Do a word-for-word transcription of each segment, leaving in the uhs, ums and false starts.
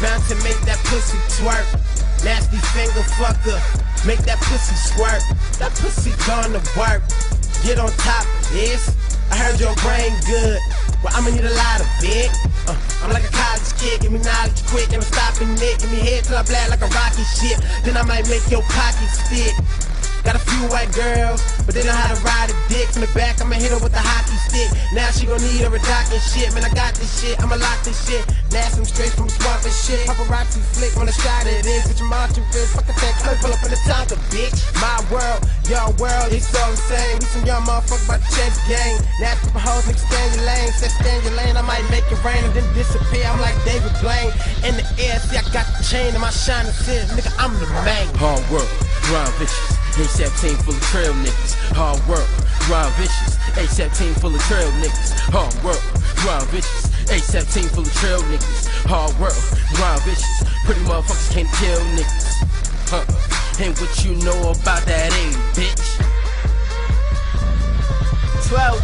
bounce and make that pussy twerk. Nasty finger fucker, make that pussy squirt. That pussy gonna work. Get on top of this. I heard your brain good. Well, I'ma need a lot of it. Uh, I'm like a college kid, give me knowledge quick, and I'm stopping it. Give me head till I blast like a rocket shit. Then I might make your pockets fit. Got a few white girls, but they know how to ride a dick. From the back, I'ma hit her with a hockey stick. Now she gon' need her a dock and shit. Man, I got this shit, I'ma lock this shit. Nass them straight from swamp and shit. Paparazzi flick on the shot of this. Bitch, I'm out your wrist, fuck a tank, pull up in the Tonka, bitch. My world, your world, it's all the same. We some young motherfuckers about the chess game. Nasty for hoes, nigga, stand your lane. Said stand your lane, I might make it rain and then disappear. I'm like David Blaine. In the air, see, I got the chain and my shining sin. Nigga, I'm the man. Hard work, grind vicious. A seventeen full of trail niggas. Hard work, grind vicious. A seventeen full of trail niggas. Hard work, grind vicious. A seventeen full of trail niggas. Hard work, grind vicious. Pretty motherfuckers can't kill niggas. Huh? And what you know about that age, bitch? twelve.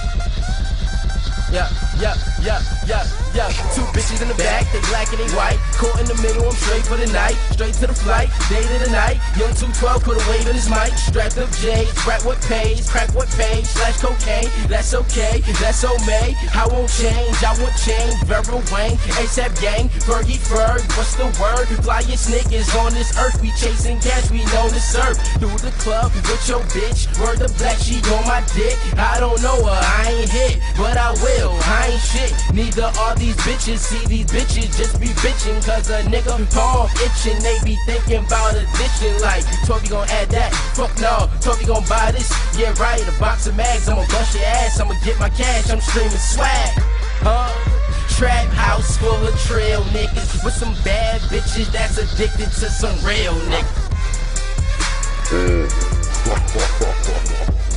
Yeah, yeah, yeah, yeah, yeah. Two bitches in the back, they black and they white. Caught in the middle, I'm straight for the night. Straight to the flight, day to the night. Young two twelve put a weight on his mic. Strapped up J's, rap what pays, crack what pays. Slash cocaine, that's okay, that's so May. I won't change, I won't change. Vera Wayne, ASAP gang, Fergie Ferg, what's the word? Flyest niggas on this earth, we chasing cash, we know the surf. Through the club with your bitch, word the black, she on my dick. I don't know her, I ain't hit, but I will. I ain't shit, neither are these bitches. See, these bitches just be bitching, cause a nigga palm itching. They be thinking about addition, like twelve, you gon' add that? Fuck no, twelve, you gon' buy this? Yeah right, a box of mags, I'ma bust your ass, I'ma get my cash, I'm streaming swag. Huh? Trap house full of trail niggas with some bad bitches that's addicted to some real niggas.